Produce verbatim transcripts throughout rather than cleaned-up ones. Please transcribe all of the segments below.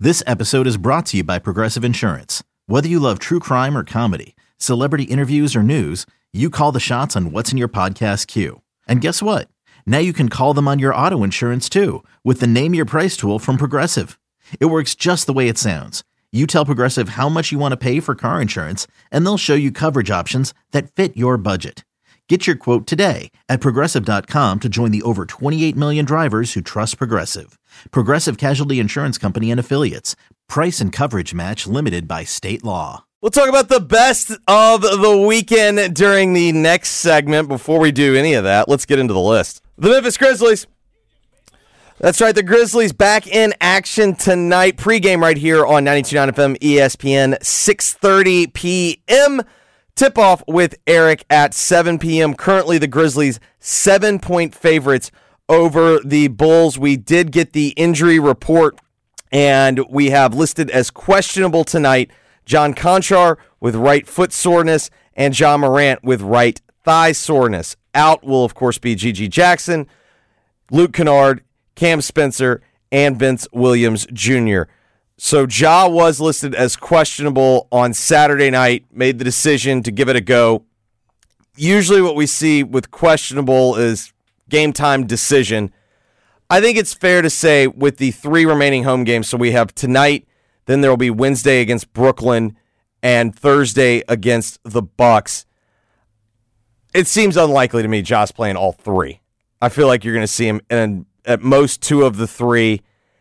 This episode is brought to you by Progressive Insurance. Whether you love true crime or comedy, celebrity interviews or news, you call the shots on what's in your podcast queue. And guess what? Now you can call them on your auto insurance too with the Name Your Price tool from Progressive. It works just the way it sounds. You tell Progressive how much you want to pay for car insurance, and they'll show you coverage options that fit your budget. Get your quote today at Progressive dot com to join the over twenty-eight million drivers who trust Progressive. Progressive Casualty Insurance Company and Affiliates. Price and coverage match limited by state law. We'll talk about the best of the weekend during the next segment. Before we do any of that, let's get into the list. The Memphis Grizzlies. That's right, the Grizzlies back in action tonight. Pre-game right here on ninety-two point nine F M E S P N, six thirty p.m. Tip-off with Eric at seven p.m. Currently, the Grizzlies seven-point favorites over the Bulls. We did get the injury report, and we have listed as questionable tonight John Konchar with right foot soreness and John Morant with right thigh soreness. Out will, of course, be Gigi Jackson, Luke Kennard, Cam Spencer, and Vince Williams Junior So Ja was listed as questionable on Saturday night, made the decision to give it a go. Usually what we see with questionable is game time decision. I think it's fair to say with the three remaining home games, so we have tonight, then there will be Wednesday against Brooklyn, and Thursday against the Bucks. It seems unlikely to me Ja's playing all three. I feel like you're going to see him in at most two of the three.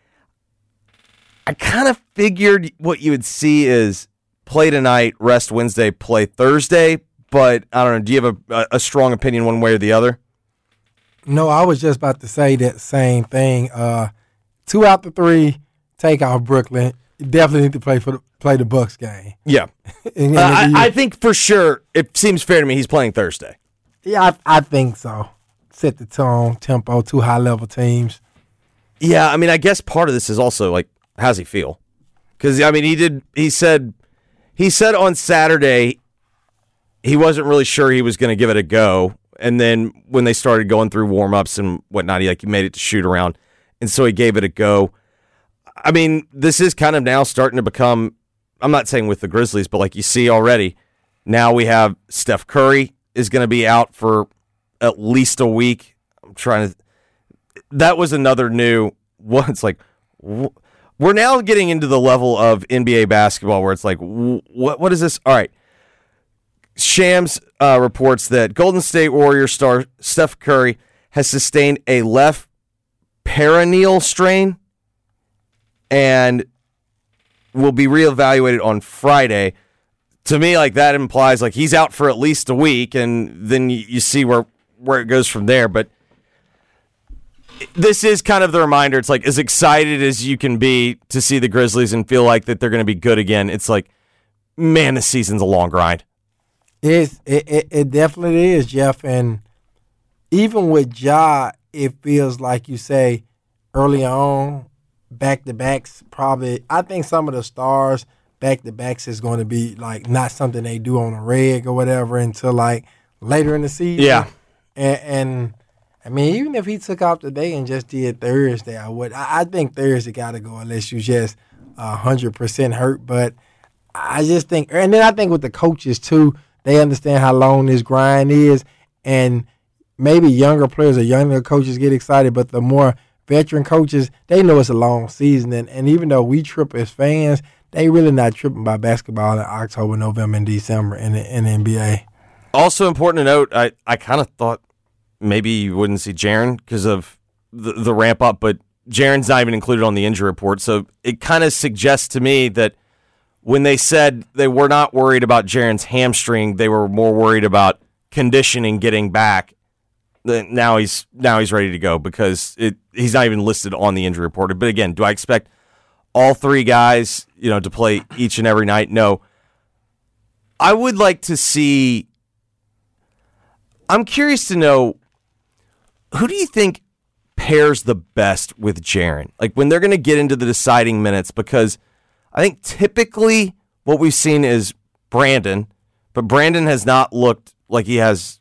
I kind of figured what you would see is play tonight, rest Wednesday, play Thursday, but I don't know. Do you have a, a strong opinion one way or the other? No, I was just about to say that same thing. Uh, two out the three, take out Brooklyn. You definitely need to play for the, play the Bucks game. Yeah. and, and uh, I, I think for sure it seems fair to me he's playing Thursday. Yeah, I, I think so. Set the tone, tempo, two high-level teams. Yeah, I mean, I guess part of this is also like, how's he feel? Because I mean, he did. He said, he said on Saturday, he wasn't really sure he was going to give it a go, and then when they started going through warm-ups and whatnot, he like he made it to shoot around, and so he gave it a go. I mean, this is kind of now starting to become. I'm not saying with the Grizzlies, but like you see already, now we have Steph Curry is going to be out for at least a week. I'm trying to. That was another new. Well, it's like. Wh- We're now getting into the level of N B A basketball where it's like, what? What is this? All right. Shams uh, reports that Golden State Warrior star Steph Curry has sustained a left peroneal strain and will be reevaluated on Friday. To me, like that implies like he's out for at least a week, and then you, you see where, where it goes from there. But this is kind of the reminder. It's like as excited as you can be to see the Grizzlies and feel like that they're going to be good again. It's like, man, the season's a long grind. It's, it, it, it definitely is, Jeff. And even with Ja, it feels like you say early on, back-to-backs probably. I think some of the stars, back-to-backs is going to be like not something they do on a reg or whatever until like later in the season. Yeah. And, and I mean, even if he took off today and just did Thursday, I would. I, I think Thursday got to go unless you just one hundred percent hurt. But I just think, and then I think with the coaches too, they understand how long this grind is. And maybe younger players or younger coaches get excited, but the more veteran coaches, they know it's a long season. And, and even though we trip as fans, they really not tripping by basketball in October, November, and December in the, in the N B A. Also important to note, I, I kind of thought maybe you wouldn't see Jaren because of the, the ramp up, but Jaren's not even included on the injury report. So it kind of suggests to me that when they said they were not worried about Jaren's hamstring, they were more worried about conditioning getting back. Now he's now he's ready to go because it, he's not even listed on the injury report. But again, do I expect all three guys, you know, to play each and every night? No. I would like to see. I'm curious to know, who do you think pairs the best with Jaren? Like when they're going to get into the deciding minutes, because I think typically what we've seen is Brandon, but Brandon has not looked like he has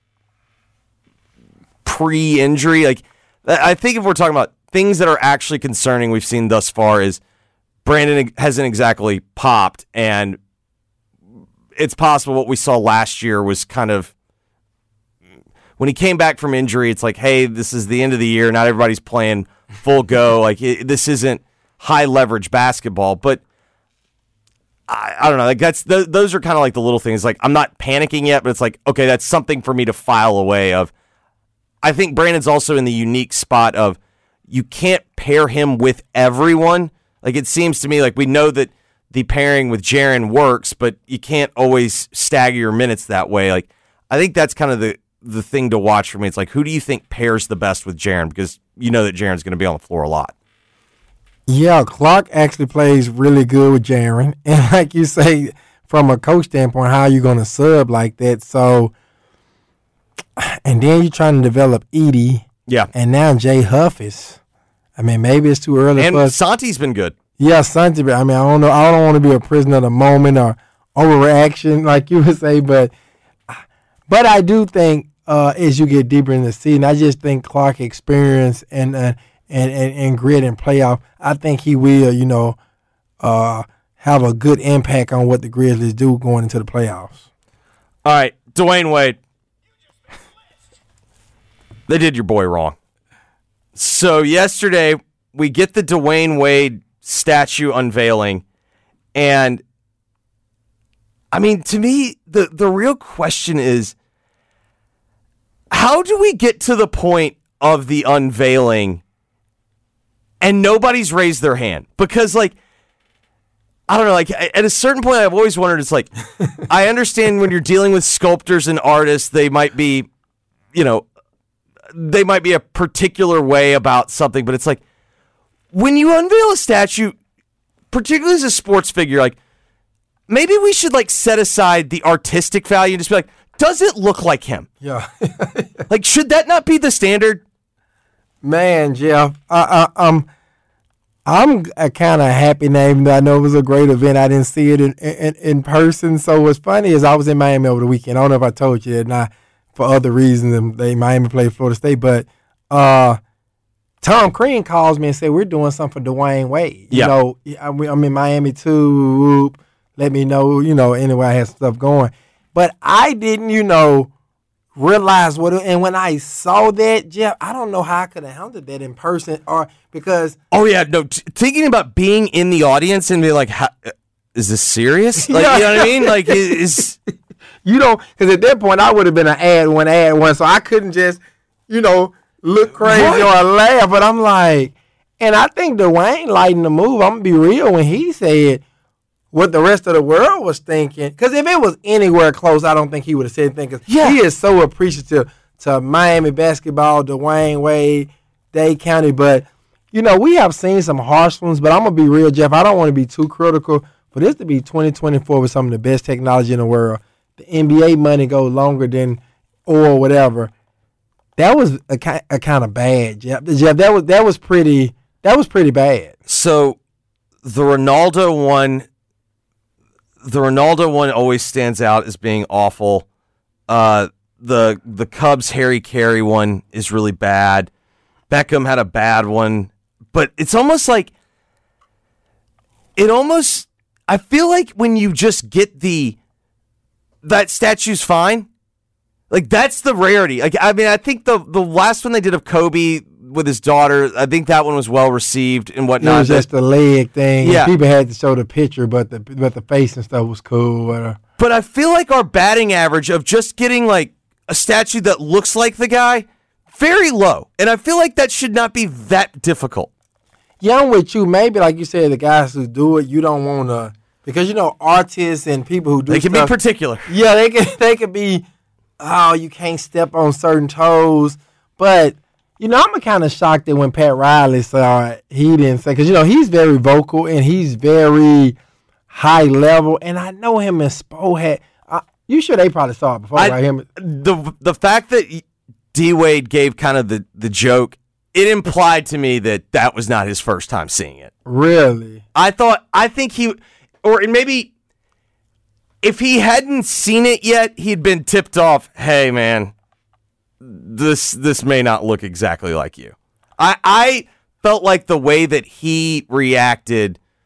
pre-injury. Like I think if we're talking about things that are actually concerning we've seen thus far is Brandon hasn't exactly popped, and it's possible what we saw last year was kind of when he came back from injury, it's like, hey, this is the end of the year. Not everybody's playing full go. Like it, this isn't high leverage basketball, but I, I don't know. Like that's th- those are kind of like the little things. Like I'm not panicking yet, but it's like, okay, that's something for me to file away of. I think Brandon's also in the unique spot of you can't pair him with everyone. Like it seems to me like we know that the pairing with Jaren works, but you can't always stagger your minutes that way. Like I think that's kind of the, the thing to watch for me. It's like, who do you think pairs the best with Jaren? Because you know that Jaren's going to be on the floor a lot. Yeah, Clark actually plays really good with Jaren. And like you say, from a coach standpoint, how are you going to sub like that? So, and then you're trying to develop Edey. Yeah. And now Jay Huff is, I mean, maybe it's too early and for us. Santi's been good. Yeah, Santi, I mean, I don't know. I don't want to be a prisoner of the moment or overreaction, like you would say, but but I do think uh, as you get deeper in the season, I just think Clark experience and uh, and, and and grit and playoff, I think he will, you know, uh, have a good impact on what the Grizzlies do going into the playoffs. All right, Dwayne Wade. They did your boy wrong. So yesterday we get the Dwayne Wade statue unveiling, and I mean, to me, the, the real question is, how do we get to the point of the unveiling and nobody's raised their hand? Because, like, I don't know, like, at a certain point, I've always wondered, it's like, I understand when you're dealing with sculptors and artists, they might be, you know, they might be a particular way about something, but it's like, when you unveil a statue, particularly as a sports figure, like, maybe we should, like, set aside the artistic value and just be like, does it look like him? Yeah. Like, should that not be the standard? Man, Jeff, I, I, um, I'm kind of happy now, even though I know it was a great event. I didn't see it in, in, in person. So what's funny is I was in Miami over the weekend. I don't know if I told you that, not for other reasons. They Miami played Florida State, but uh, Tom Crean calls me and said, we're doing something for Dwayne Wade. You yeah. know, I'm in Miami too. Let me know, you know, anyway, I had stuff going. But I didn't, you know, realize what it, and when I saw that, Jeff, I don't know how I could have handled that in person or because. Oh, yeah. No, t- thinking about being in the audience and be like, how, is this serious? Like, yeah. You know what I mean? Like, is. You know, because at that point, I would have been an ad one, ad one, so I couldn't just, you know, look crazy right. or laugh. But I'm like, and I think Dwayne lightened the move. I'm going to be real when he said what the rest of the world was thinking. Because if it was anywhere close, I don't think he would have said anything. Because yeah. he is so appreciative to Miami basketball, Dwayne Wade, Dade County. But, you know, we have seen some harsh ones. But I'm going to be real, Jeff. I don't want to be too critical. For this to be twenty twenty-four with some of the best technology in the world, the N B A money go longer than or whatever. That was a, a kind of bad, Jeff. Jeff, that was that was pretty. That was pretty bad. So, the Ronaldo one, the Ronaldo one always stands out as being awful. Uh, the the Cubs Harry Carey one is really bad. Beckham had a bad one, but it's almost like it almost. I feel like when you just get the that statue's fine. Like, that's the rarity. Like, I mean, I think the the last one they did of Kobe with his daughter, I think that one was well received and whatnot. It was just the leg thing. Yeah. People had to show the picture, but the but the face and stuff was cool. But, but I feel like our batting average of just getting, like, a statue that looks like the guy, very low. And I feel like that should not be that difficult. Yeah, I'm with you. Maybe, like you said, the guys who do it, you don't want to. Because, you know, artists and people who do They can stuff, be particular. Yeah, they can, they can be, oh, you can't step on certain toes. But, you know, I'm kind of shocked that when Pat Riley saw it, he didn't say, because, you know, he's very vocal and he's very high level. And I know him and Spo had, uh, you sure they probably saw it before, I, right? Him. The, the fact that D. Wade gave kind of the, the joke, it implied to me that that was not his first time seeing it. Really? I thought, I think he, or maybe if he hadn't seen it yet, he'd been tipped off, hey, man, this this may not look exactly like you. I, I felt like the way that he reacted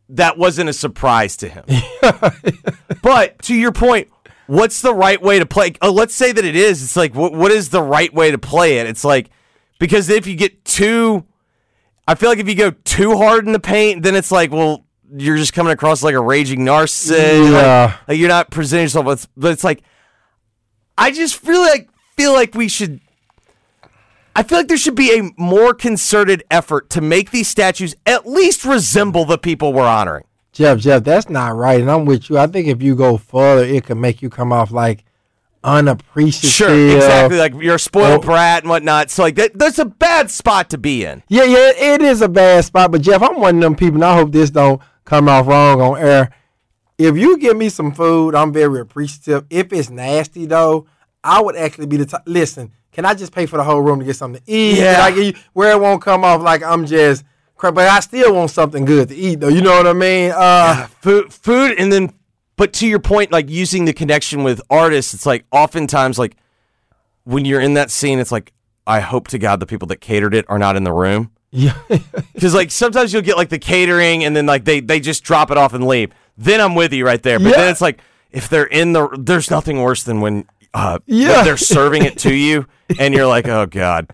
that wasn't a surprise to him. But to your point, what's the right way to play? Oh, let's say that it is. It's like, what, what is the right way to play it? It's like, because if you get too, I feel like if you go too hard in the paint, then it's like, well, you're just coming across like a raging narcissist. Yeah. Like, like you're not presenting yourself with, but it's like, I just really like, feel like we should, I feel like there should be a more concerted effort to make these statues at least resemble the people we're honoring. Jeff, Jeff, that's not right, and I'm with you. I think if you go further, it could make you come off like unappreciative. Sure, exactly. Like you're a spoiled Oh. brat and whatnot. So like that, that's a bad spot to be in. Yeah, yeah, it is a bad spot. But Jeff, I'm one of them people, and I hope this don't come off wrong on air. If you give me some food, I'm very appreciative. If it's nasty though, I would actually be the type. Listen, can I just pay for the whole room to get something to eat? Yeah. Can I give you, where it won't come off like I'm just crap, but I still want something good to eat though. You know what I mean? Uh, Food, food, and then, but to your point, like using the connection with artists, it's like oftentimes like when you're in that scene, it's like I hope to God the people that catered it are not in the room. yeah. Because like sometimes you'll get like the catering and then like they they just drop it off and leave. Then I'm with you right there. But Yeah. then it's like if they're in the, there's nothing worse than when uh Yeah. when they're serving it to you and you're like, oh God,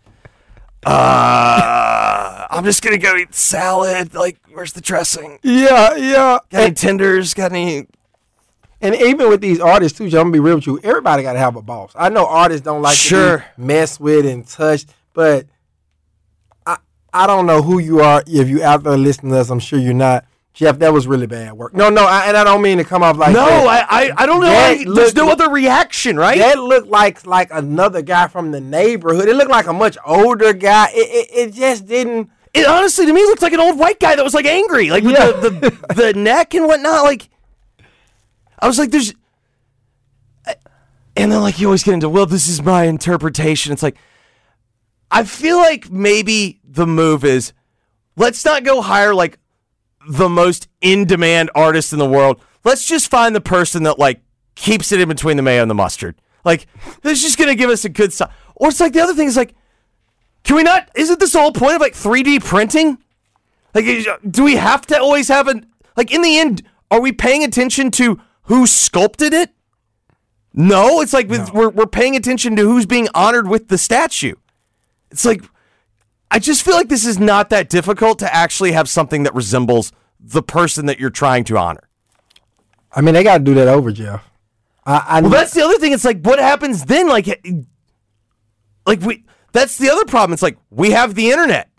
uh, I'm just gonna go eat salad. Like, where's the dressing? yeah, yeah. Got any And, tenders? Got any? and even with these artists too, Joe, I'm gonna be real with you. Everybody got to have a boss. I know artists don't like Sure. to be messed with and touched, but I I don't know who you are. If you out there listening to us, I'm sure you're not. Jeff, that was really bad work. No, no, I, and I don't mean to come off like No, that. I, I I don't know. That I, there's looked- no other reaction, right? That looked like like another guy from the neighborhood. It looked like a much older guy. It it, it just didn't. It honestly to me looked like an old white guy that was like angry, like with Yeah. the, the the neck and whatnot. Like I was like, there's, and then like you always get into, well, this is my interpretation. It's like I feel like maybe the move is let's not go hire like the most in-demand artist in the world. Let's just find the person that like keeps it in between the mayo and the mustard. Like that's just gonna give us a good stuff. Or it's like the other thing is like, can we not? Isn't this the whole point of like three D printing? Like, is- do we have to always have an like? In the end, are we paying attention to who sculpted it? No, it's like with, we're we're paying attention to who's being honored with the statue. It's like I just feel like this is not that difficult to actually have something that resembles the person that you're trying to honor. I mean, they got to do that over, Jeff. I, I Well, that's the other thing. It's like, what happens then? Like, like we. That's the other problem. It's like we have the internet,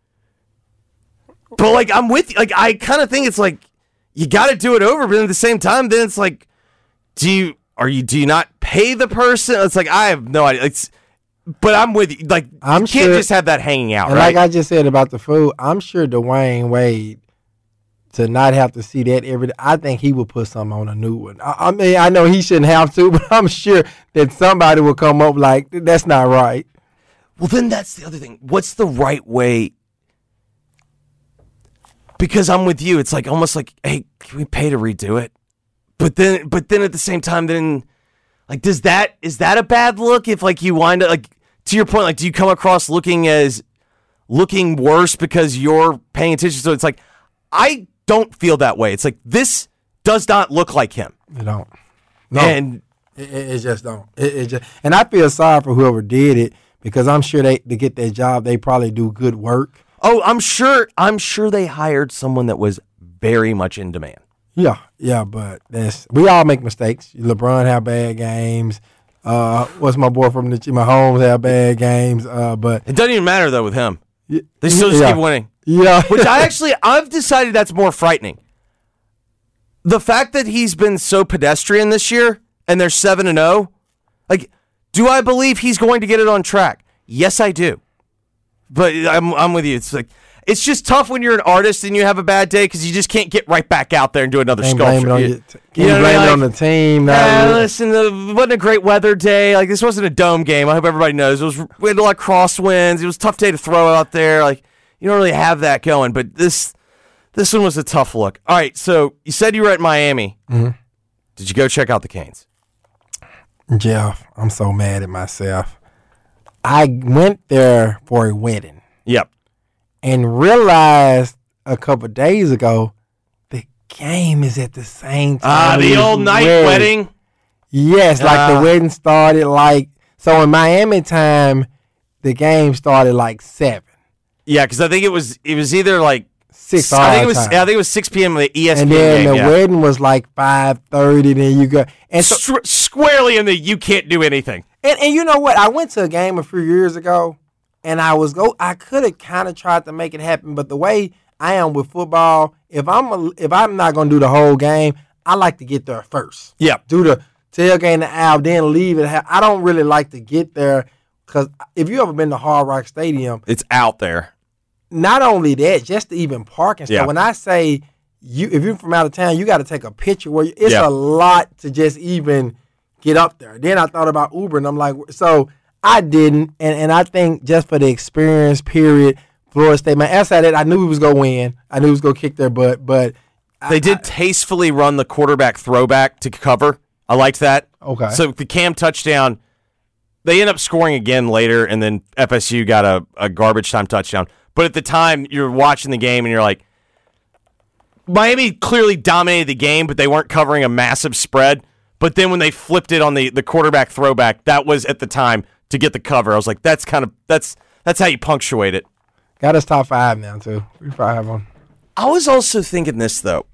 but like I'm with you. Like I kind of think it's like you got to do it over, but at the same time, then it's like, do you are you do you not pay the person? It's like I have no idea. It's, but I'm with you. Like I'm you can't sure- just have that hanging out, And right? like I just said about the food, I'm sure Dwayne Wade, to not have to see that every day, I think he will put something on a new one. I, I mean, I know he shouldn't have to, but I'm sure that somebody will come up like, that's not right. Well, then that's the other thing. What's the right way? Because I'm with you. It's like almost like, hey, can we pay to redo it? But then, but then at the same time, then like, does that is that a bad look? If like you wind up like to your point, like, do you come across looking as looking worse because you're paying attention? So it's like I don't feel that way. It's like this does not look like him. You don't. No, And it, it, it just don't. It, it just, and I feel sorry for whoever did it because I'm sure they to get their job, they probably do good work. oh, I'm sure, I'm sure they hired someone that was very much in demand. Yeah, yeah, but that's we all make mistakes. LeBron have bad games. Uh, what's my boy from the Mahomes have bad games. Uh, but It doesn't even matter though with him. y- They still just yeah. keep winning. Yeah, Which I actually, I've decided that's more frightening. The fact that he's been so pedestrian this year and they're seven and oh, like, do I believe he's going to get it on track? Yes, I do. But I'm, I'm with you. It's like, it's just tough when you're an artist and you have a bad day because you just can't get right back out there and do another can't blame sculpture. it on, You- your, can't you know what I blame mean? it on Like, the team. Ah, Now, listen, it wasn't a great weather day. Like, this wasn't a dome game. I hope everybody knows. It was, we had a lot of crosswinds. It was a tough day to throw out there. Like, you don't really have that going. But this this one was a tough look. All right, so you said you were at Miami. Mm-hmm. Did you go check out the Canes? Jeff, I'm so mad at myself. I went there for a wedding Yep. and realized a couple of days ago the game is at the same time. Ah, the old night wedding. Yes, like uh, the wedding started like so in Miami time, the game started like seven. Yeah, because I think it was it was either like six. I think it was time. I think it was six p.m. the E S P N and then game, the yeah. wedding was like five thirty. Then you go and so, Str- squarely in the you can't do anything. And and you know what? I went to a game a few years ago, and I was go. I could have kind of tried to make it happen, but the way I am with football, if I'm a, if I'm not gonna do the whole game, I like to get there first. Yeah, do the tailgate the Al, then leave it. I don't really like to get there because if you ever been to Hard Rock Stadium, it's out there. Not only that, just to even park and stuff. Yeah. When I say you, if you're from out of town, you got to take a picture. Where you, it's yeah. a lot to just even get up there. Then I thought about Uber, and I'm like, so I didn't. And and I think just for the experience period, Florida State, man, outside that, I knew we was gonna win. I knew we was gonna kick their butt, but they I, did I, tastefully run the quarterback throwback to cover. I liked that. Okay. So the Cam touchdown, they end up scoring again later, and then F S U got a, a garbage time touchdown. But at the time, you're watching the game, and you're like, Miami clearly dominated the game, but they weren't covering a massive spread. But then when they flipped it on the, the quarterback throwback, that was at the time to get the cover. I was like, that's kind of that's that's how you punctuate it. Got us top five now too. We probably have one. I was also thinking this though.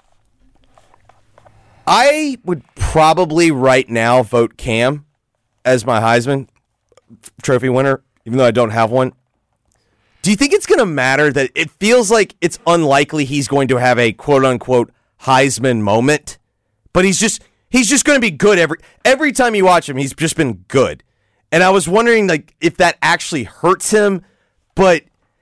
I would probably right now vote Cam as my Heisman Trophy winner, even though I don't have one. Do you think it's going to matter that it feels like it's unlikely he's going to have a quote-unquote Heisman moment, but he's just he's just going to be good every every time you watch him. He's just been good. And I was wondering like if that actually hurts him, but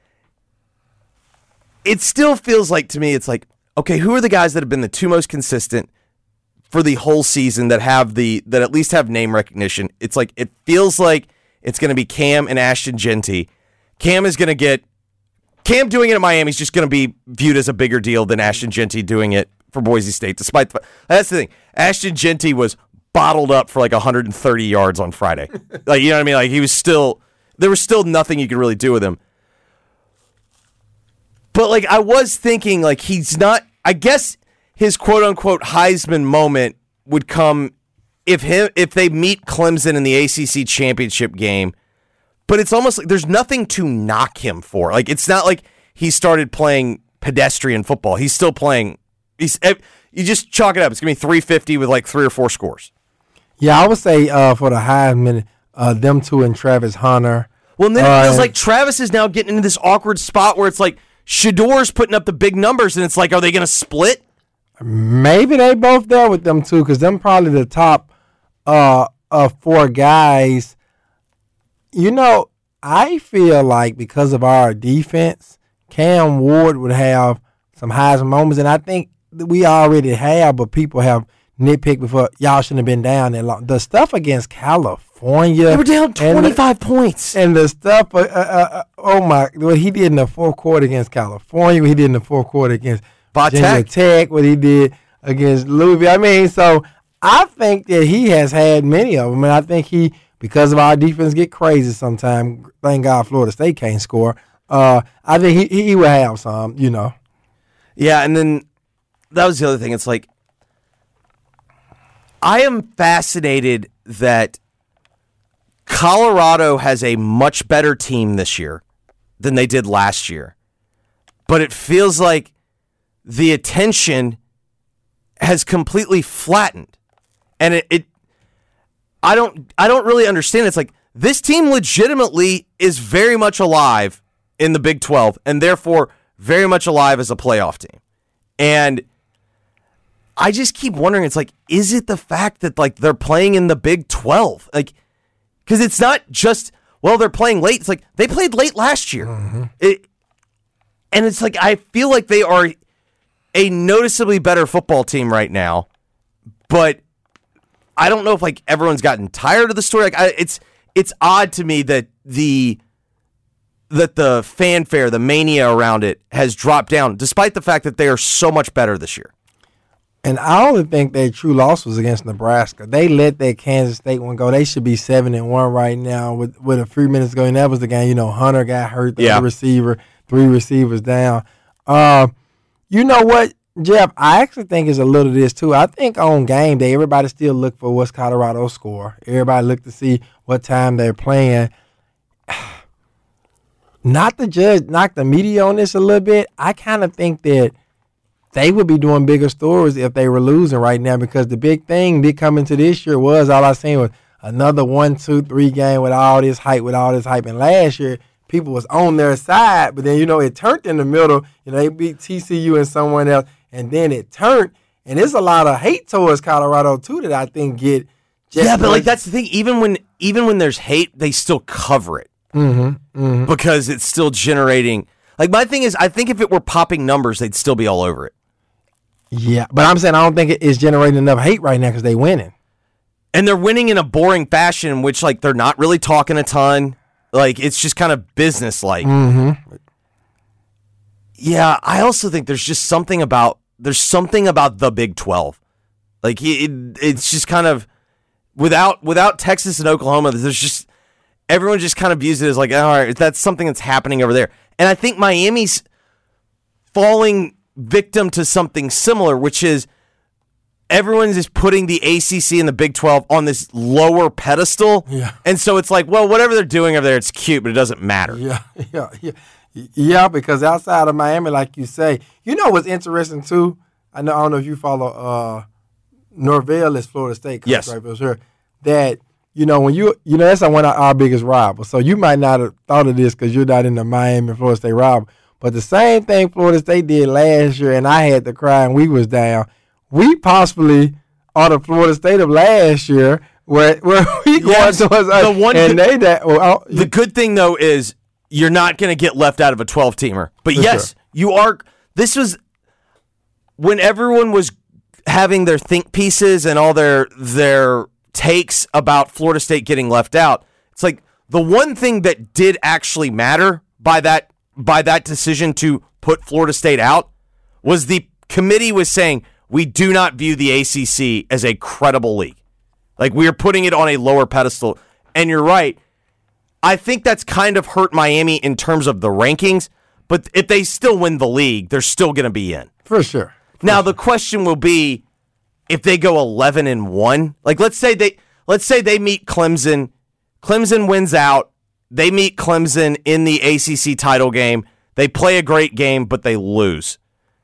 it still feels like to me it's like, okay, who are the guys that have been the two most consistent for the whole season that have the that at least have name recognition? It's like it feels like it's going to be Cam and Ashton Jeanty. Cam is going to get Cam doing it at Miami is just going to be viewed as a bigger deal than Ashton Jeanty doing it for Boise State. Despite the, that's the thing, Ashton Jeanty was bottled up for like one hundred thirty yards on Friday. Like you know what I mean? Like he was still there was still nothing you could really do with him. But like I was thinking, like he's not. I guess his quote unquote Heisman moment would come if him if they meet Clemson in the A C C championship game. But it's almost like there's nothing to knock him for. Like it's not like he started playing pedestrian football. He's still playing. He's you just chalk it up. It's gonna be three fifty with like three or four scores. Yeah, I would say uh, for the Heisman, uh, them two and Travis Hunter. Well, and then uh, it feels like Travis is now getting into this awkward spot where it's like Shador's putting up the big numbers, and it's like, are they going to split? Maybe they both there with them two, because them probably the top uh, uh, four guys. You know, I feel like because of our defense, Cam Ward would have some Heisman moments, and I think we already have, but people have nitpicked before. Y'all shouldn't have been down that long. The stuff against California. They were down twenty-five and, points. And the stuff, uh, uh, oh my, what he did in the fourth quarter against California, what he did in the fourth quarter against Virginia Tech, what he did against Louisville. I mean, so I think that he has had many of them, and I think he, because of our defense, get crazy sometimes. Thank God Florida State can't score. Uh, I think he, he will have some, you know. Yeah, and then that was the other thing. It's like, I am fascinated that Colorado has a much better team this year than they did last year. But it feels like the attention has completely flattened. And it, it I don't I don't really understand. It's like this team legitimately is very much alive in the Big twelve and therefore very much alive as a playoff team. And I just keep wondering, it's like, is it the fact that like they're playing in the Big twelve? Like, because it's not just, well, they're playing late. It's like they played late last year. Mm-hmm. It, and it's like, I feel like they are a noticeably better football team right now, but I don't know if like everyone's gotten tired of the story. Like, I, it's it's odd to me that the that the fanfare, the mania around it has dropped down, despite the fact that they are so much better this year. And I only think their true loss was against Nebraska. They let that Kansas State one go. They should be seven and one right now with, with a few minutes ago. And that was the game. You know, Hunter got hurt, the yeah. receiver, three receivers down. Uh, you know what? Jeff, I actually think it's a little of this too. I think on game day, everybody still look for what's Colorado's score. Everybody look to see what time they're playing. Not to judge, knock the media on this a little bit. I kind of think that they would be doing bigger stories if they were losing right now, because the big thing did come into this year was all I seen was another one, two, three game with all this hype, with all this hype. And last year, people was on their side, but then, you know, it turned in the middle. You know, they beat T C U and someone else, and then it turned. And there's a lot of hate towards Colorado, too, that I think get just Yeah, but, like, that's the thing. Even when even when there's hate, they still cover it. Mm-hmm, mm-hmm. Because it's still generating. Like, my thing is, I think if it were popping numbers, they'd still be all over it. Yeah, but I'm saying I don't think it's generating enough hate right now because they winning. And they're winning in a boring fashion, which, like, they're not really talking a ton. Like, it's just kind of business-like. Mm-hmm. Yeah, I also think there's just something about, there's something about the Big twelve. Like, it, it's just kind of, without without Texas and Oklahoma, there's just, everyone just kind of views it as like, all right, that's something that's happening over there. And I think Miami's falling victim to something similar, which is everyone's just putting the A C C and the Big twelve on this lower pedestal. Yeah. And so it's like, well, whatever they're doing over there, it's cute, but it doesn't matter. Yeah, yeah, yeah. Yeah, because outside of Miami, like you say, you know what's interesting too? I know I don't know if you follow uh, Norvell is Florida State coach, yes. right? But sure, that you know when you you know that's one of our biggest rivals. So you might not have thought of this because you're not in the Miami Florida State rival. But the same thing Florida State did last year, and I had to cry and we was down. We possibly are the Florida State of last year, where where we yes, going towards the one and good, they that. Well, the good thing though is you're not going to get left out of a twelve-teamer. But For yes, sure. you are. This was when everyone was having their think pieces and all their their takes about Florida State getting left out. It's like the one thing that did actually matter by that by that decision to put Florida State out was the committee was saying we do not view the A C C as a credible league. Like, we are putting it on a lower pedestal. And you're right. I think that's kind of hurt Miami in terms of the rankings, but if they still win the league, they're still going to be in. For sure. For now sure. the question will be if they go eleven and one. Like, let's say they let's say they meet Clemson. Clemson wins out. They meet Clemson in the A C C title game. They play a great game, but they lose.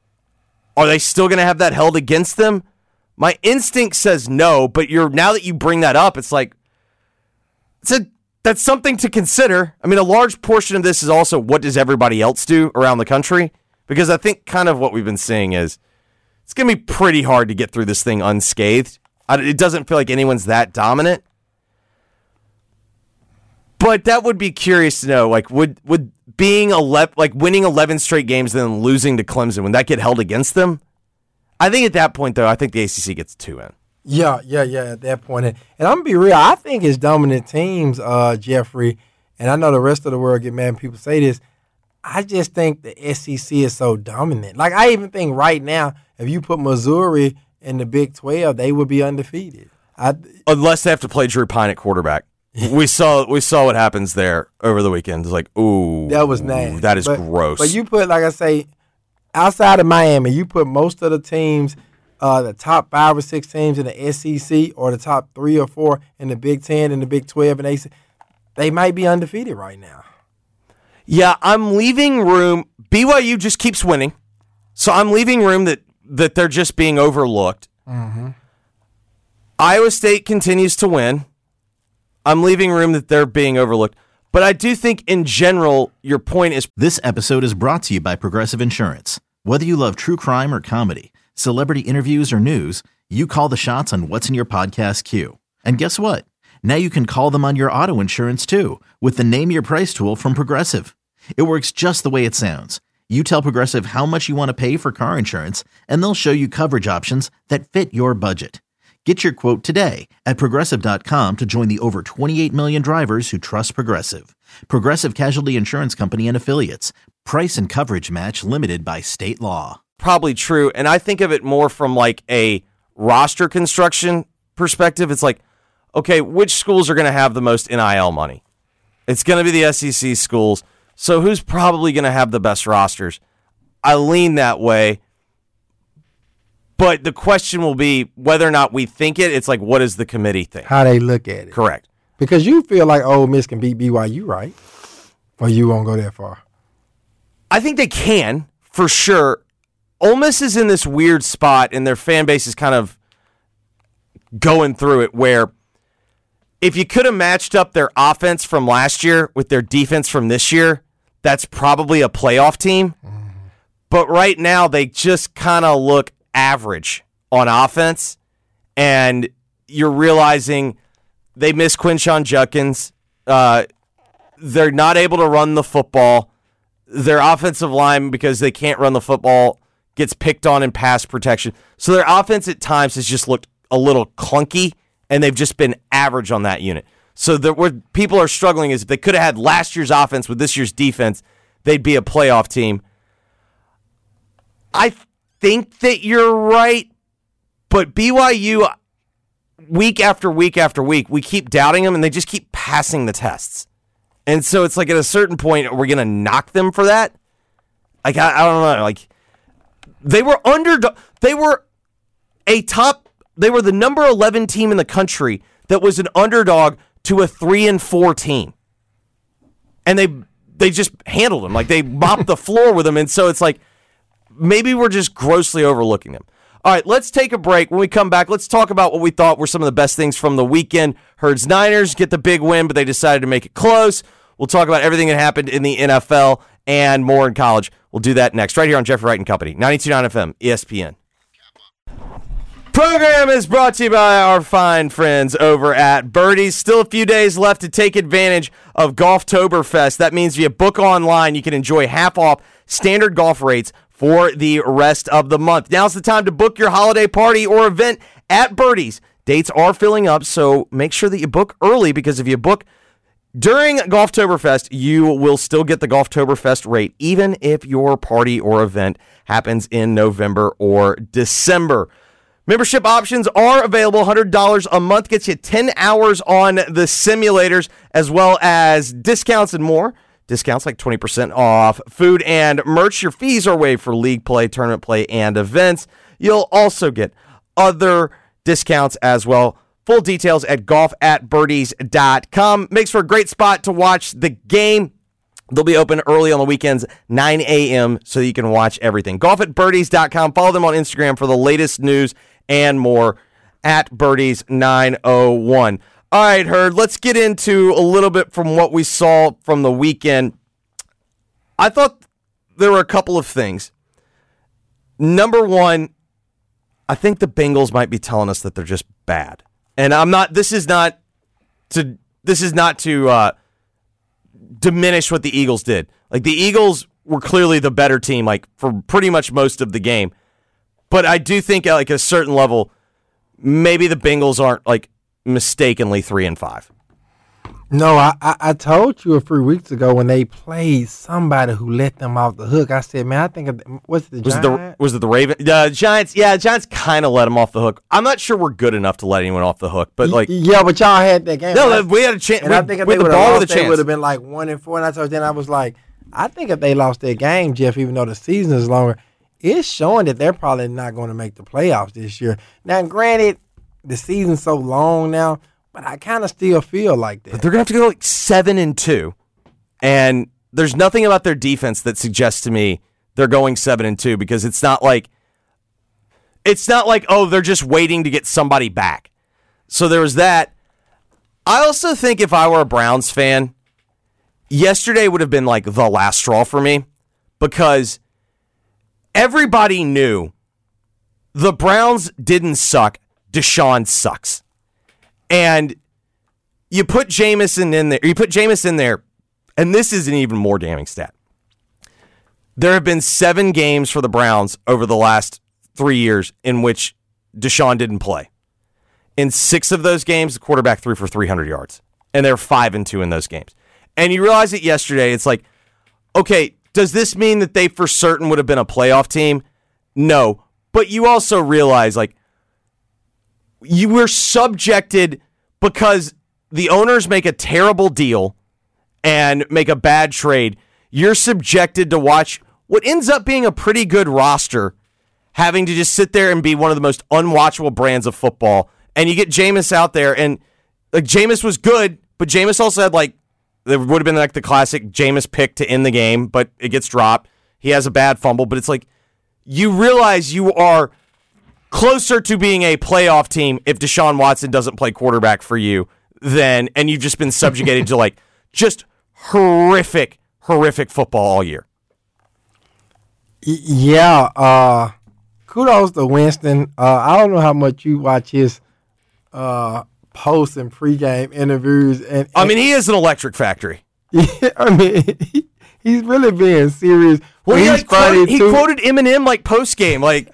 Are they still going to have that held against them? My instinct says no, but you're now that you bring that up, it's like it's a that's something to consider. I mean, a large portion of this is also what does everybody else do around the country? Because I think kind of what we've been seeing is it's going to be pretty hard to get through this thing unscathed. It doesn't feel like anyone's that dominant. But that would be curious to know, like, would would being eleven, like winning eleven straight games and then losing to Clemson, would that get held against them? I think at that point, though, I think the A C C gets two in. Yeah, yeah, yeah, at that point. And I'm going to be real. I think it's dominant teams, uh, Jeffrey, and I know the rest of the world get mad when people say this. I just think the S E C is so dominant. Like, I even think right now, if you put Missouri in the Big twelve, they would be undefeated. I, Unless they have to play Drew Pine at quarterback. we saw we saw what happens there over the weekend. It's like, ooh. That was nasty. That is but, gross. But you put, like I say, outside of Miami, you put most of the teams, uh, the top five or six teams in the S E C or the top three or four in the Big Ten and the Big twelve and A C C, they might be undefeated right now. Yeah, I'm leaving room. B Y U just keeps winning. So I'm leaving room that, that they're just being overlooked. Mm-hmm. Iowa State continues to win. I'm leaving room that they're being overlooked. But I do think in general, your point is... This episode is brought to you by Progressive Insurance. Whether you love true crime or comedy, celebrity interviews or news, you call the shots on what's in your podcast queue. And guess what? Now you can call them on your auto insurance too with the Name Your Price tool from Progressive. It works just the way it sounds. You tell Progressive how much you want to pay for car insurance, and they'll show you coverage options that fit your budget. Get your quote today at Progressive dot com to join the over twenty-eight million drivers who trust Progressive. Progressive Casualty Insurance Company and Affiliates. Price and coverage match limited by state law. Probably true. And I think of it more from like a roster construction perspective. It's like, okay, which schools are going to have the most N I L money? It's going to be the S E C schools. So who's probably going to have the best rosters? I lean that way. But the question will be whether or not we think it. It's like, what does the committee think? How they look at it. Correct. Because you feel like Ole Miss can beat B Y U, right? Or you won't go that far? I think they can, for sure. Ole Miss is in this weird spot, and their fan base is kind of going through it, where if you could have matched up their offense from last year with their defense from this year, that's probably a playoff team. Mm-hmm. But right now, they just kind of look average on offense, and you're realizing they miss Quinshon Judkins. Uh, they're not able to run the football. Their offensive line, because they can't run the football, gets picked on in pass protection. So their offense at times has just looked a little clunky, and they've just been average on that unit. So the, where people are struggling is if they could have had last year's offense with this year's defense, they'd be a playoff team. I think that you're right, but B Y U, week after week after week, we keep doubting them, and they just keep passing the tests. And so it's like at a certain point, are we going to knock them for that? Like, I, I don't know. Like, they were under, they were a top, they were the number eleven team in the country that was an underdog to a three and four team. And they they just handled them. Like, they mopped the floor with them. And so it's like, maybe we're just grossly overlooking them. All right, let's take a break. When we come back, let's talk about what we thought were some of the best things from the weekend. Herds Niners get the big win, but they decided to make it close. We'll talk about everything that happened in the N F L and more in college. We'll do that next, right here on Jeffrey Wright and Company, ninety-two point nine F M, E S P N. Program is brought to you by our fine friends over at Birdies. Still a few days left to take advantage of Golftoberfest. That means if you book online, you can enjoy half off standard golf rates for the rest of the month. Now's the time to book your holiday party or event at Birdies. Dates are filling up, so make sure that you book early, because if you book during Golftoberfest, you will still get the Golftoberfest rate, even if your party or event happens in November or December. Membership options are available. one hundred dollars a month gets you ten hours on the simulators, as well as discounts and more. Discounts like twenty percent off food and merch. Your fees are waived for league play, tournament play, and events. You'll also get other discounts as well. Full details at golf at birdies dot com. Makes for a great spot to watch the game. They'll be open early on the weekends, nine a.m., so you can watch everything. golf at birdies dot com. Follow them on Instagram for the latest news and more at birdies nine oh one. All right, Herd, let's get into a little bit from what we saw from the weekend. I thought there were a couple of things. Number one, I think the Bengals might be telling us that they're just bad. And I'm not, this is not to, this is not to uh, diminish what the Eagles did. Like, the Eagles were clearly the better team, like, for pretty much most of the game. But I do think at like a certain level, maybe the Bengals aren't like mistakenly three and five. No, I, I, I told you a few weeks ago when they played somebody who let them off the hook. I said, man, I think of the, what's the was Giants? it the was it the Raven? The Giants, yeah, the Giants kind of let them off the hook. I'm not sure we're good enough to let anyone off the hook, but like, yeah, but y'all had that game. No, we had a chance. And we, I think if we they had the would ball have with lost, a they would chance. have been like one and four. And I told then I was like, I think if they lost their game, Jeff, even though the season is longer, it's showing that they're probably not going to make the playoffs this year. Now, granted, the season's so long now, but I kind of still feel like that. But they're going to have to go like seven and two, and there's nothing about their defense that suggests to me they're going seven and two, because it's not like it's not like oh they're just waiting to get somebody back. So there was that. I also think if I were a Browns fan, yesterday would have been like the last straw for me, because everybody knew the Browns didn't suck. Deshaun sucks. And you put Jameson in there, you put Jameis in there, and this is an even more damning stat. There have been seven games for the Browns over the last three years in which Deshaun didn't play. In six of those games, the quarterback threw for three hundred yards, and they're five and two in those games. And you realize it yesterday, it's like, okay, does this mean that they for certain would have been a playoff team? No. But you also realize, like, you were subjected because the owners make a terrible deal and make a bad trade. You're subjected to watch what ends up being a pretty good roster having to just sit there and be one of the most unwatchable brands of football. And you get Jameis out there, and like Jameis was good, but Jameis also had like, there would have been like the classic Jameis pick to end the game, but it gets dropped. He has a bad fumble, but it's like, you realize you are closer to being a playoff team if Deshaun Watson doesn't play quarterback for you than, and you've just been subjugated to like just horrific, horrific football all year. Yeah, uh, kudos to Winston. Uh, I don't know how much you watch his uh, post and pregame interviews. And, and I mean, he is an electric factory. Yeah, I mean, he, he's really being serious. Well, he, he's like, quoted, he quoted Eminem like postgame, like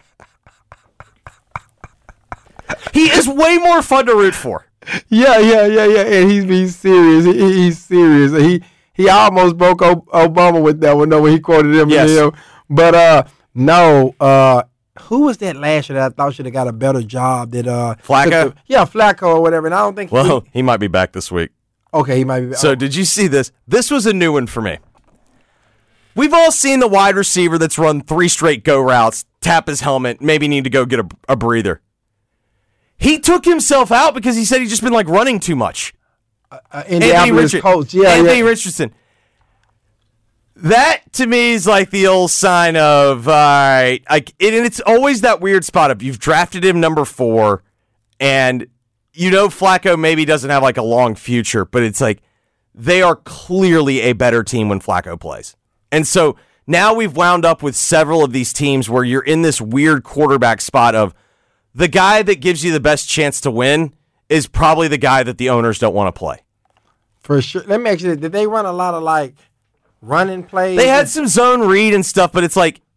he is way more fun to root for. Yeah, yeah, yeah, yeah, and he's being serious. He, he's serious. He he almost broke o- Obama with that one, though, when he quoted Eminem. Yes. But uh, no, uh, who was that last year that I thought should have got a better job? That uh, Flacco? The, yeah, Flacco or whatever. And I don't think. Well, he, he might be back this week. Okay, he might be. So, oh. did you see this? This was a new one for me. We've all seen the wide receiver that's run three straight go routes, tap his helmet, maybe need to go get a, a breather. He took himself out because he said he's just been like running too much. Uh, uh, Anthony Richard, coach, yeah, Anthony yeah. Richardson. That to me is like the old sign of all right, like, and it's always that weird spot of you've drafted him number four, and you know Flacco maybe doesn't have like a long future, but it's like they are clearly a better team when Flacco plays. And so now we've wound up with several of these teams where you're in this weird quarterback spot of the guy that gives you the best chance to win is probably the guy that the owners don't want to play. For sure. Let me ask you, did they run a lot of like running plays? They had some zone read and stuff, but it's like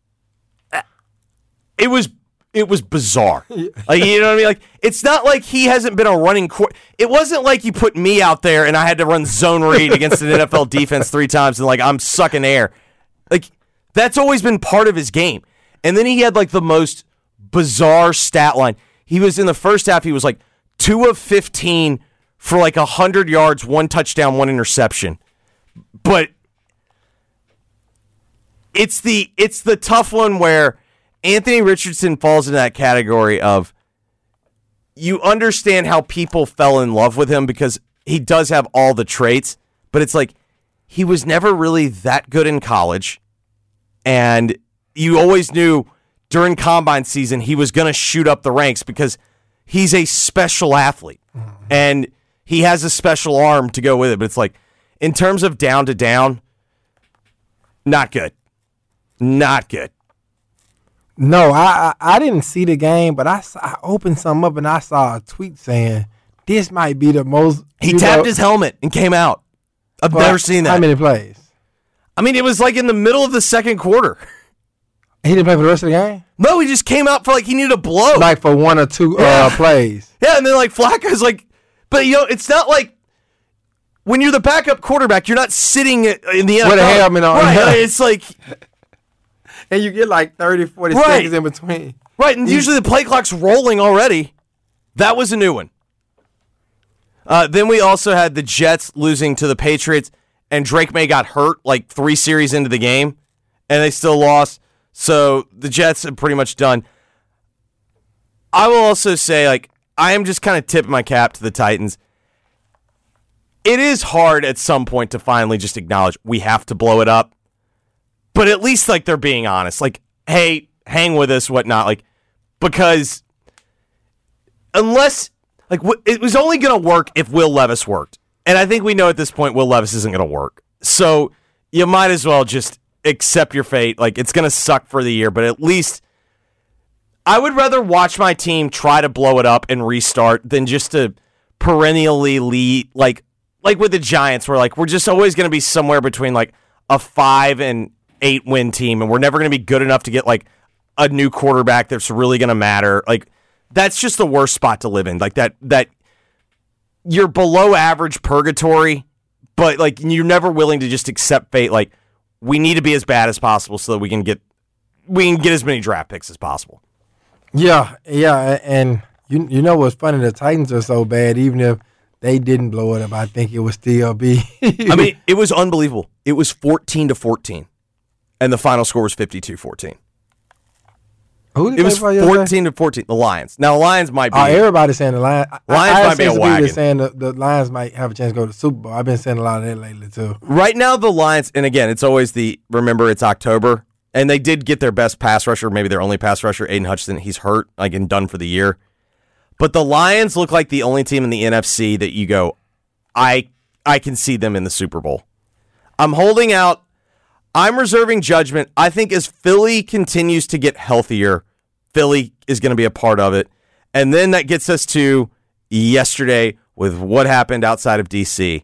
it was it was bizarre. Like, you know what I mean? Like, it's not like he hasn't been a running court. It wasn't like you put me out there and I had to run zone read against an N F L defense three times and like I'm sucking air. Like, that's always been part of his game. And then he had like the most bizarre stat line. He was in the first half, he was like two of fifteen for like one hundred yards, one touchdown, one interception. But it's the it's the tough one where Anthony Richardson falls into that category of you understand how people fell in love with him because he does have all the traits, but it's like he was never really that good in college, and you always knew during combine season he was going to shoot up the ranks because he's a special athlete, mm-hmm. and he has a special arm to go with it, but it's like in terms of down to down, not good. Not good. No, I, I I didn't see the game, but I, I opened something up and I saw a tweet saying this might be the most. He tapped know, his helmet and came out. I've never seen that. How many plays? I mean, it was like in the middle of the second quarter. He didn't play for the rest of the game? No, he just came out for like he needed a blow. Like for one or two yeah. uh, plays. Yeah, and then like Flacco's like, but you know, it's not like when you're the backup quarterback, you're not sitting in the N F L. With a helmet on. Right, it's like. And you get like thirty, forty right. seconds in between. Right, and usually the play clock's rolling already. That was a new one. Uh, then we also had the Jets losing to the Patriots, and Drake May got hurt like three series into the game, and they still lost. So the Jets are pretty much done. I will also say, like, I am just kind of tipping my cap to the Titans. It is hard at some point to finally just acknowledge we have to blow it up. But at least, like, they're being honest. Like, hey, hang with us, whatnot. Like, because unless, like, it was only going to work if Will Levis worked. And I think we know at this point Will Levis isn't going to work. So you might as well just accept your fate. Like, it's going to suck for the year, but at least I would rather watch my team try to blow it up and restart than just to perennially lead, like, like with the Giants, where, like, we're just always going to be somewhere between, like, a five and eight win team, and we're never going to be good enough to get like a new quarterback that's really going to matter. Like, that's just the worst spot to live in. Like that, that you're below average purgatory, but like you're never willing to just accept fate. Like, we need to be as bad as possible so that we can get, we can get as many draft picks as possible. Yeah. Yeah. And you, you know, what's funny? The Titans are so bad. Even if they didn't blow it up, I think it would still be, I mean, it was unbelievable. It was fourteen to fourteen. And the final score was fifty-two fourteen. Who did It they was play yesterday? fourteen to fourteen. The Lions. Now, the Lions might be. Oh, everybody's saying the Lions. Lions I, I might be a people wagon. saying the, the Lions might have a chance to go to the Super Bowl. I've been saying a lot of that lately, too. Right now, the Lions, and again, it's always the, remember, it's October, and they did get their best pass rusher, maybe their only pass rusher, Aiden Hutchinson. He's hurt, like, and done for the year. But the Lions look like the only team in the N F C that you go, I, I can see them in the Super Bowl. I'm holding out. I'm reserving judgment. I think as Philly continues to get healthier, Philly is going to be a part of it. And then that gets us to yesterday with what happened outside of D C.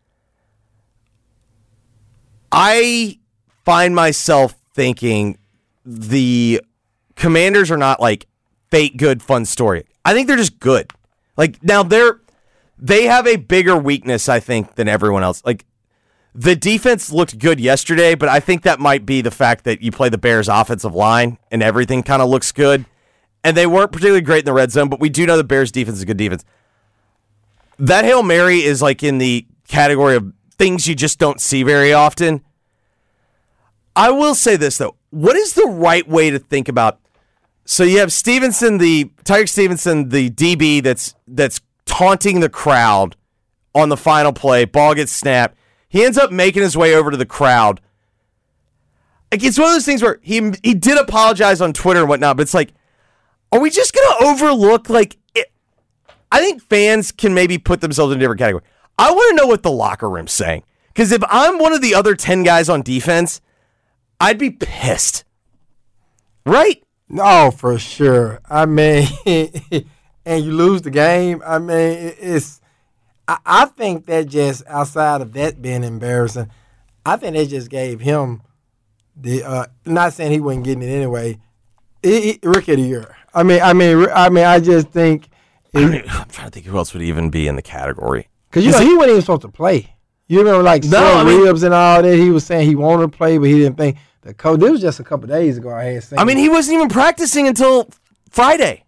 I find myself thinking the Commanders are not like fake good fun story. I think they're just good. Like now they're they have a bigger weakness, I think, than everyone else. Like the defense looked good yesterday, but I think that might be the fact that you play the Bears' offensive line and everything kind of looks good. And they weren't particularly great in the red zone, but we do know the Bears' defense is a good defense. That Hail Mary is like in the category of things you just don't see very often. I will say this, though. What is the right way to think about? So you have Stevenson, the Tyreek Stevenson, the D B that's that's taunting the crowd on the final play. Ball gets snapped. He ends up making his way over to the crowd. Like, it's one of those things where he he did apologize on Twitter and whatnot, but it's like, are we just going to overlook, like, it? I think fans can maybe put themselves in a different category. I want to know what the locker room's saying. Because if I'm one of the other ten guys on defense, I'd be pissed. Right? No, for sure. I mean, and you lose the game. I mean, it's. I, I think that just outside of that being embarrassing, I think they just gave him the. Uh, not saying he wasn't getting it anyway. It, it, Rookie of the Year. I mean, I mean, I mean, I just think. It, I mean, I'm trying to think who else would even be in the category. Because you know he wasn't even supposed to play. You remember, like, No, no, I mean- ribs and all that. He was saying he wanted to play, but he didn't think the coach. This was just a couple days ago. I had seen. I mean, he wasn't even practicing until Friday.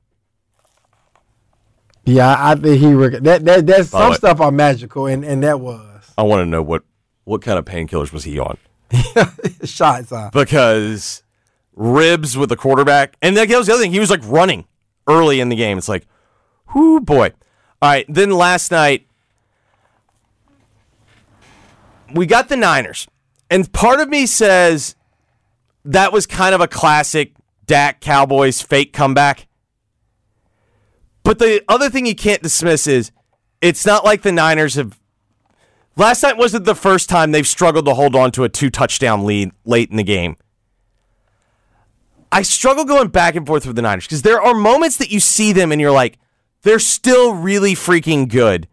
yeah, I think he. Rec- that that that's By the some way- stuff are magical, and, and that was I want to know what, what kind of painkillers was he on? shots off. Because ribs with the quarterback, and that was the other thing. He was like running early in the game. It's like, whoo, boy. All right, then last night, we got the Niners. And part of me says that was kind of a classic Dak Cowboys fake comeback. But the other thing you can't dismiss is it's not like the Niners have. Last night wasn't the first time they've struggled to hold on to a two-touchdown lead late in the game. I struggle going back and forth with the Niners because there are moments that you see them and you're like, they're still really freaking good.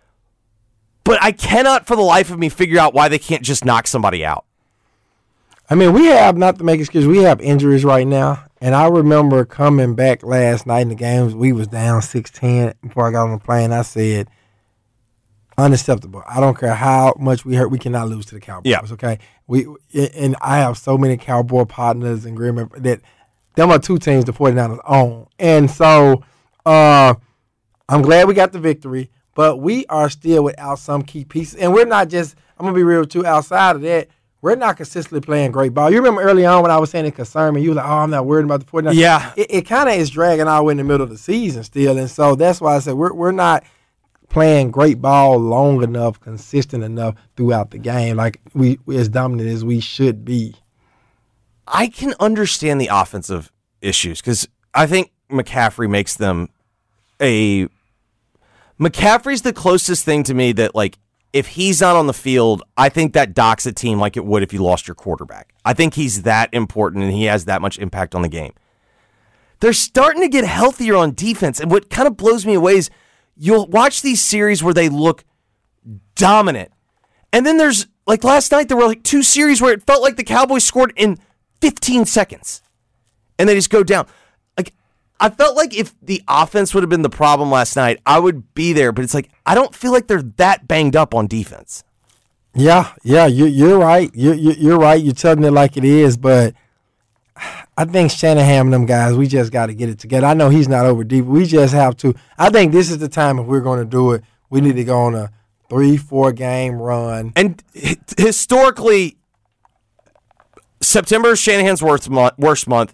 But I cannot for the life of me figure out why they can't just knock somebody out. I mean, we have, not to make excuses, we have injuries right now. And I remember coming back last night in the games, we was down six ten before I got on the plane. I said, unacceptable. I don't care how much we hurt, we cannot lose to the Cowboys, Yeah. okay? We And I have so many Cowboy partners in Green Bay that them are two teams the 49ers own. And so uh, I'm glad we got the victory, but we are still without some key pieces. And we're not just, I'm going to be real too, outside of that, we're not consistently playing great ball. You remember early on when I was saying it concerned me, you were like, oh, I'm not worried about the 49ers. Yeah. It, it kind of is dragging all the way in the middle of the season still. And so that's why I said we're we're not playing great ball long enough, consistent enough throughout the game, like we, we as dominant as we should be. I can understand the offensive issues because I think McCaffrey makes them a. McCaffrey's the closest thing to me that, like, if he's not on the field, I think that docks a team like it would if you lost your quarterback. I think he's that important and he has that much impact on the game. They're starting to get healthier on defense, and what kind of blows me away is you'll watch these series where they look dominant, and then there's, like last night, there were like two series where it felt like the Cowboys scored in fifteen seconds, and they just go down. Like, I felt like if the offense would have been the problem last night, I would be there, but it's like, I don't feel like they're that banged up on defense. Yeah, yeah, you, you're right. You, you, you're right. You're telling it like it is, but I think Shanahan and them guys, we just got to get it together. I know he's not over deep. We just have to. I think this is the time if we're going to do it, we need to go on a three, four game run. And h- historically, September is Shanahan's worst month, worst month.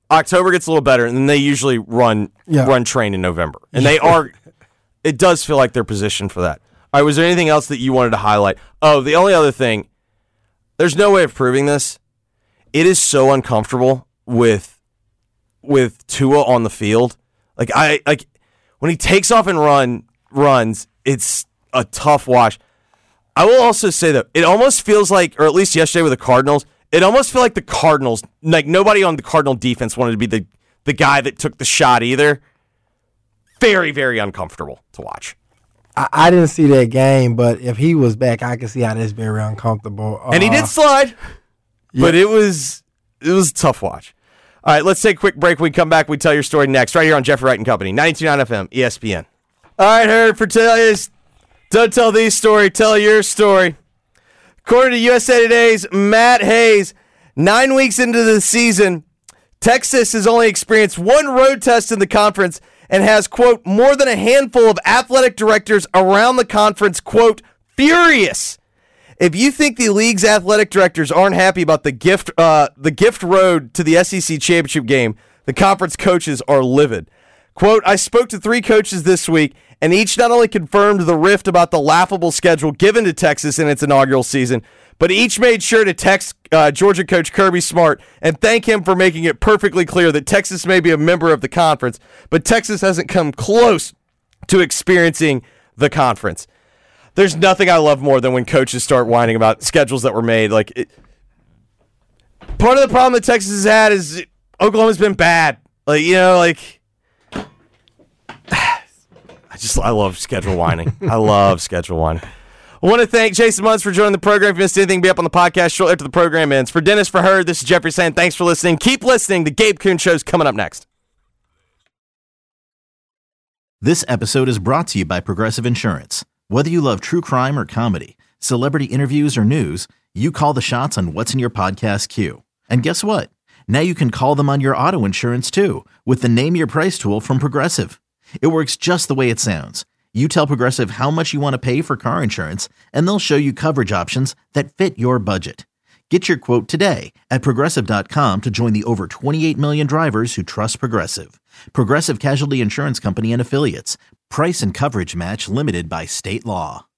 October gets a little better, and then they usually run Yeah. run train in November. And they are, it does feel like they're positioned for that. All right, was there anything else that you wanted to highlight? Oh, the only other thing, there's no way of proving this. It is so uncomfortable with with Tua on the field. Like I like when he takes off and run runs, it's a tough watch. I will also say that it almost feels like, or at least yesterday with the Cardinals, it almost felt like the Cardinals, like nobody on the Cardinal defense wanted to be the, the guy that took the shot either. Very, very uncomfortable to watch. I, I didn't see that game, but if he was back, I could see how that's very uncomfortable. Uh, And he did slide, yeah. but it was it was a tough watch. All right, let's take a quick break. When we come back, we tell your story next, right here on Jeffrey Wright and Company, ninety-two point nine F M, E S P N. All right, Herd, for today's Don't Tell These Story, Tell Your Story. According to U S A Today's Matt Hayes, nine weeks into the season, Texas has only experienced one road test in the conference and has, quote, more than a handful of athletic directors around the conference, quote, furious. If you think the league's athletic directors aren't happy about the gift uh, the gift road to the S E C championship game, the conference coaches are livid. Quote, I spoke to three coaches this week, and each not only confirmed the rift about the laughable schedule given to Texas in its inaugural season, but each made sure to text uh, Georgia coach Kirby Smart and thank him for making it perfectly clear that Texas may be a member of the conference, but Texas hasn't come close to experiencing the conference. There's nothing I love more than when coaches start whining about schedules that were made. Like, it, part of the problem that Texas has had is Oklahoma's been bad. Like, you know, like, I just, I love schedule whining. I love schedule whining. I want to thank Jason Munz for joining the program. If you missed anything, be up on the podcast shortly after the program ends. For Dennis, for Herd, this is Jeffrey saying thanks for listening. Keep listening. The Gabe Kuhn Show's coming up next. This episode is brought to you by Progressive Insurance. Whether you love true crime or comedy, celebrity interviews or news, you call the shots on what's in your podcast queue. And guess what? Now you can call them on your auto insurance too with the Name Your Price tool from Progressive. It works just the way it sounds. You tell Progressive how much you want to pay for car insurance, and they'll show you coverage options that fit your budget. Get your quote today at Progressive dot com to join the over twenty-eight million drivers who trust Progressive. Progressive Casualty Insurance Company and Affiliates. Price and coverage match limited by state law.